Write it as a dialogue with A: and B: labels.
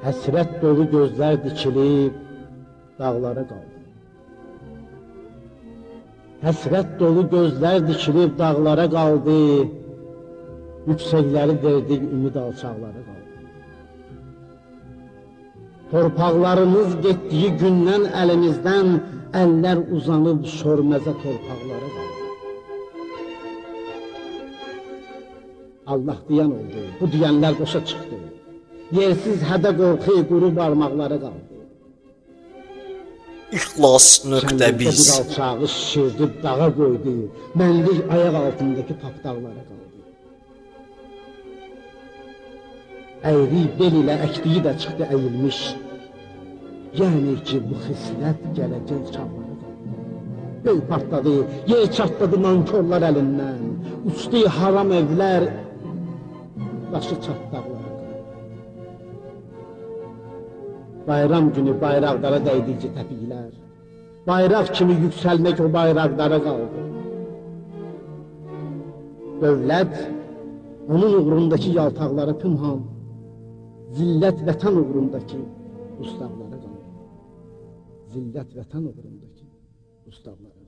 A: Həsrət dolu gözlər dikilib dağlara qaldı. Həsrət dolu gözlər dikilib dağlara qaldı. Yüksəkləri verdik, ümid alçaqlara qaldı. Torpaqlarımız getdiyi gündən əlimizdən əllər uzanıb şorməzə torpaqlara qaldı. Allah deyən oldu, bu deyənlər boşa çıxdı. Yersiz hədə qorxu quru barmaqlara qaldı.
B: İxlas.biz
A: Kənddə bir alçağı şişirdib dağa qoydu, mənlik ayaq altındakı tapdağlara qaldı. Əyri bel ilə əkdiyi də çıxdı əyilmiş. Yəni ki, bu xislət gələcək çağlara qaldı. Göy partladı, yer çatladı nankorlar əlindən. Uçdu haram evlər, başı çatdaqlara qaldı. Bayram günü bayraqlara dəydikcə təpiklər. Bayraq kimi yüksəlmək o bayraqlara qaldı. Dövlət, onun uğrundakı yaltaqlara pünhan, zillət vətən uğrundakı dustaqlara qaldı. Zillət vətən uğrundakı dustaqlara qaldı.